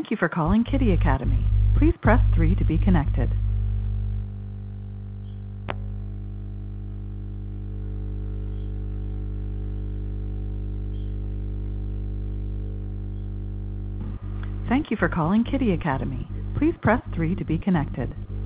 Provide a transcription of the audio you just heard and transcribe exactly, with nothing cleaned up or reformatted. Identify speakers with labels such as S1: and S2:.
S1: Thank you for calling Kitty Academy. Please press three to be connected. Thank you for calling Kitty Academy. Please press three to be connected.